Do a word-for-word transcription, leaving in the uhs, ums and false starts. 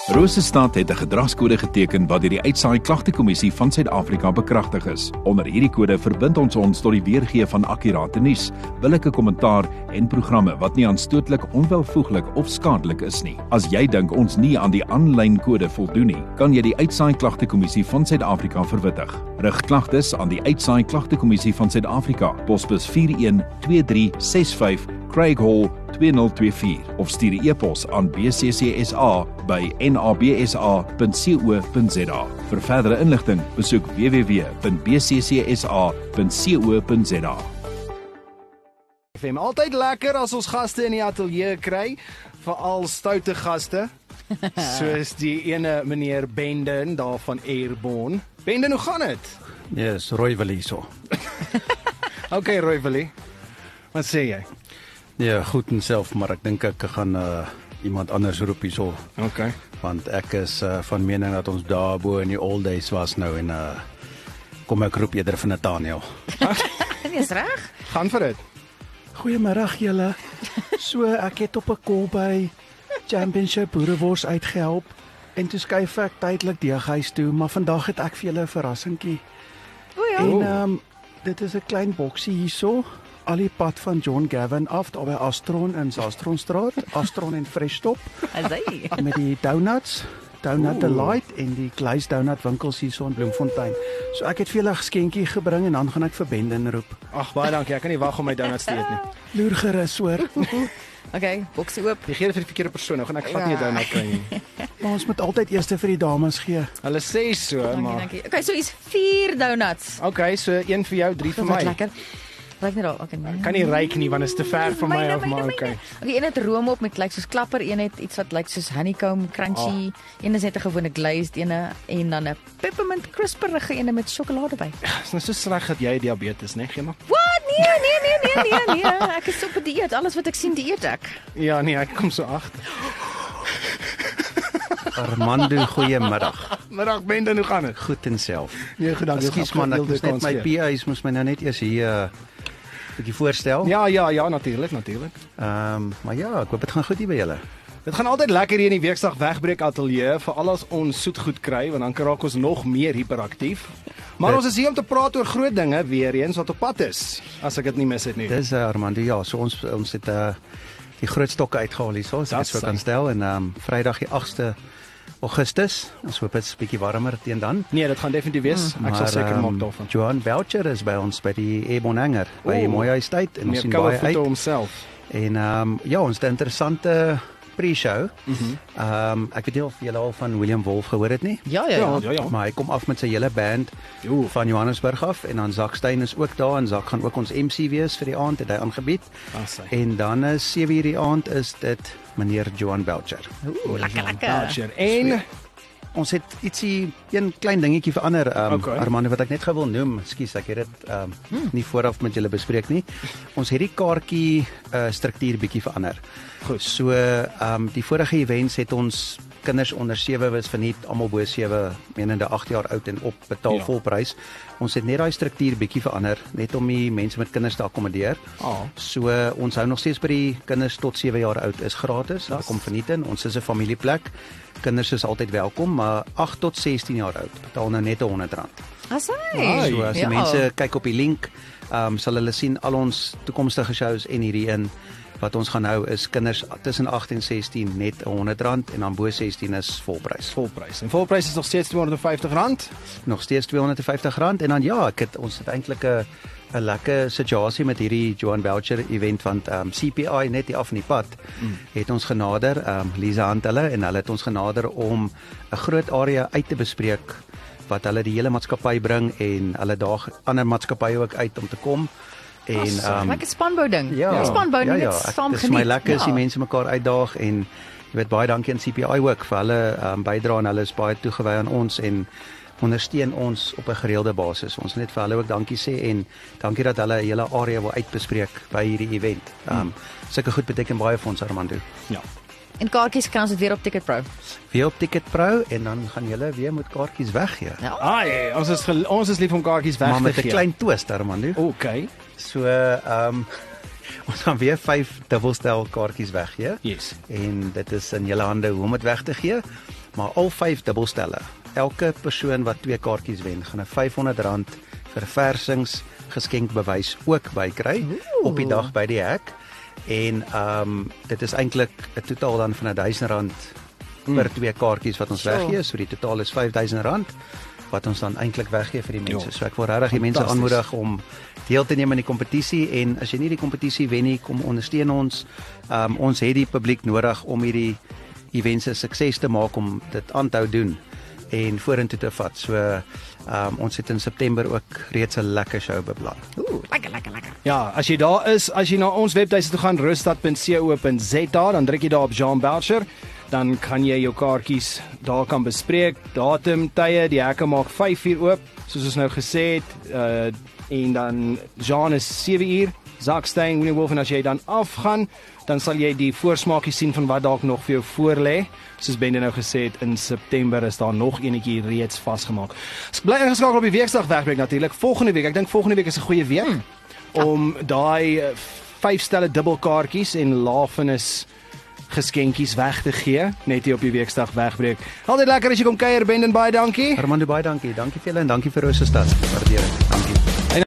Rosestad het 'n gedragskode geteken wat deur die Uitsaai Klagtekommissie van Suid-Afrika bekragtig is. Onder hierdie kode verbind ons ons tot die weergee van akkurate nuus, billike kommentaar en programme wat nie aanstootlik, onwelvoeglik of skadelik is nie. As jy dink ons nie aan die aanlyn kode voldoen nie, kan jy die Uitsaai Klagtekommissie van Suid-Afrika verwittig. Rig klagtes aan die Uitsaai Klagtekommissie van Suid-Afrika, posbus vier een twee drie ses vyf, Craig Hall twee nul twee vier of stuur 'n e-pos aan b c c s a by n a b s a punt co punt z a. Vir verdere inligting, besoek w w w punt b c c s a punt co punt z a. F M altyd lekker as ons gaste in die ateljee kry, veral stoute gaste, soos die ene meneer Benden daar van Airborne. Benden, hoe gaan dit? Ja, yes, Roy wil hier so. OK, Roy wil. Wat sê jy? Ja, goed en self, maar ek dink ek gaan uh, iemand anders roep hier so. OK. Want ek is uh, van mening dat ons daar bo in die old days was nou en uh, kom ek roep eerder van Nathaniel. Dis reg. Gaan vir dit. Goeiemiddag julle. So ek het op 'n kol by Championship Boerewors uitgehelp en toe skuif ek tydelik deeghuis toe, maar vandag het ek vir julle 'n verrassingkie. O ja. En ehm um, dit is 'n klein boksie hierso, al die pad van John Gavin af daar by Astron in Sastronstraat, Astron en Freshtop. Asai. Met die donuts, Donut Delight en die glazed donut winkels hierso in Bloemfontein. So ek het vir julle 'n geskenkie gebring en dan gaan ek vir Benden roep. Ag, baie dankie. Ek kan nie wag om my donuts te eet nie. Loer gerus hoor. OK, boksie oop. Jy gee dit vir die verkeerde persoon, nou gaan ek vat nie 'n donut kry nie. Maar ons moet altyd eers vir die dames gee. Hulle sê so, Dankie, maar dankie. OK, so is vier donuts. OK, so een vir jou, drie vir Wat my. lekker. Ryk net daar. OK. Nee. Kan nie ryk nie want dit is te ver van my af, maar OK. Die een het room op met lyk soos klapper, een het iets wat lyk soos honeycomb crunchy, oh. Een is net 'n gewone glazed ene en dan 'n peppermint crisperige ene met sjokolade by. Dit is nou so sleg dat jy diabetes, né, Gemma? Wat? Nee, nee, nee, nee, nee, nee. Ek is op 'n dieet. Alles wat ek sien dieet ek. Ja, nee, ek kom so agter. Armando, goeiemiddag. Middag Benden, hoe gaan dit? Goed en self. Nee, goed dankie. Ekskuus man, ek moes net my P A's moes my nou net eers hier 'n uh, bietjie voorstel. Ja, ja, ja, natuurlik, natuurlik. Ehm, um, maar ja, ek hoop dit gaan goed hier by julle. Dit gaan altyd lekker hier in die Weeksdag Wegbreek Ateljee, veral as ons soet goed kry, want dan raak ons nog meer hiperaktief. Maar Dit, ons is hier om te praat oor groot dinge weer eens wat op pad is, as ek dit nie mis het nie. Dis uh, Armando, ja, so ons ons het uh, die groot stokke uitgehaal hierso, as ek dit so kan stel en ehm um, Vrydag die agste Augustus. Ons hoop dit is 'n bietjie warmer teen dan. Nee, dit gaan definitief wees. Ek maar, sal seker maak um, daarvan. Johan Belcher is by ons by die Airborne Hangar by Mooihuis tyd en ons sien baie uit. Homself. En ehm um, ja, ons het 'n interessante pre-show. Mhm. Ehm mm um, ek weet nie of julle al van William Wolf gehoor het nie. Ja, ja, Ja, ja. ja, ja. Maar hy kom af met sy hele band Jo. van Johannesburg af en dan Zak Stein is ook daar en Zak gaan ook ons M C wees vir die aand, het hy aangebied. Asai. En dan is sewe uur die aand is dit meneer Johan Belcher. Ooh, lekker lekker. Belcher. En Ons het ietsie een klein dingetjie verander, um, Okay. Armando, wat ek net gou wil noem. Ekskuus, ek het dit um, hmm. nie vooraf met julle bespreek nie. Ons het die kaartjie uh, struktuur bietjie verander. Goed. So, um, die vorige events het ons kinders onder sewe was verniet, almal bo sewe, menende agt jaar oud en op betaal Ja. volprys. Ons het net daai struktuur bietjie verander, net om die mense met kinders te akkommodeer. Ah. So, uh, ons hou nog steeds by die kinders tot sewe jaar oud is gratis. Hulle kom verniet in. Ons is 'n familieplek. Kinders is altyd welkom, maar agt tot sestien jaar oud betaal nou net R honderd. Asai. So as die Ja. mense kyk op die link, ehm um, sal hulle sien al ons toekomstige shows en hierdie een wat ons gaan hou is kinders tussen agt en sestien net R honderd en dan bo sestien is volprys. volprys. En volprys is nog steeds tweehonderd vyftig rand. Nog steeds tweehonderd vyftig rand en dan ja, ek het ons het eintlik 'n 'n lekker situasie met hierdie Johan Belcher event want ehm um, C P I net hier af in die pad mm. het ons genader, ehm um, Lisa Hunt hulle en hulle het ons genader om 'n groot area uit te bespreek wat hulle die hele maatskappy bring en hulle daag ander maatskappye ook uit om te kom. En ehm um, Lekker spanbou ding. ja, Spanbou ja, net ja, saam dit is my geniet. lekker as die Ja. mense mekaar uitdaag en jy weet baie dankie aan C P I ook vir hulle um, bydra en hulle is baie toegewy aan ons en ondersteun ons op 'n gereelde basis. Ons net vir hulle ook dankie sê en dankie dat hulle 'n hele area wil uitbespreek by hierdie event. Ehm um, sulke goed beteken baie vir ons Armando. Ja. En kaartjies kan ons dit weer op Ticket Pro. Weer op Ticket Pro en dan gaan julle weer met kaartjies weggee. Ja. Ai, ons is gel- ons is lief om kaartjies weg Maar te met 'n gee. klein twist Armando. Okay. So ehm um, ons gaan weer vyf dubbelstel kaartjies weggee. Yes. En dit is in julle hande hoe om dit weg te gee. Maar al vyf dubbelstelle, elke persoon wat twee kaartjies wen, gaan 'n vyfhonderd rand verversings geskenkbewys ook bykry Ooh. op die dag by die hek. En um, dit is eintlik 'n totaal dan van duisend rand mm. per twee kaartjies wat ons So. weggee, so die totaal is vyfduisend rand wat ons dan eintlik weggee vir die mense. Jo. So ek wil regtig die mense Fantasties. aanmoedig om deel te neem aan die kompetisie, en as jy nie die kompetisie wen nie, kom ondersteun ons. Um, ons het die publiek nodig om hierdie events 'n sukses te maak, om dit aan te hou doen en vorentoe te vat. So um, ons het in September ook reeds 'n lekker show beplan. Ooh, lekker, lekker, lekker. Ja, as jy daar is, as jy na ons webtuiste toe gaan, rustad punt co punt za, dan druk jy daar op Jean Belcher, dan kan jy jou kaartjies daar kan bespreek, datum, tye, die hekke maak vyf uur oop, soos ons nou gesê het, uh, en dan Jean is sewe uur, Zakstein, Winnie Wolf, en as jy dan afgaan, dan sal jy die voorsmaakie sien van wat dalk nog vir jou voorlê. Soos Bende nou gesê het, in September is daar nog enetjie reeds vasgemaak. Ek bly ingeskakel op die Weeksdag wegbreek natuurlik. Volgende week, ek dink volgende week is 'n goeie week hmm. om daai uh, vyf stelle dubbelkaartjies en lafenis geskenkies weg te gee, net hier op die Weeksdag wegbreek. Altyd lekker as jy kom kuier, Bende, baie dankie. Armando, baie dankie. Dankie vir julle en dankie vir Rose Stad. Waardeer dit. Dankie.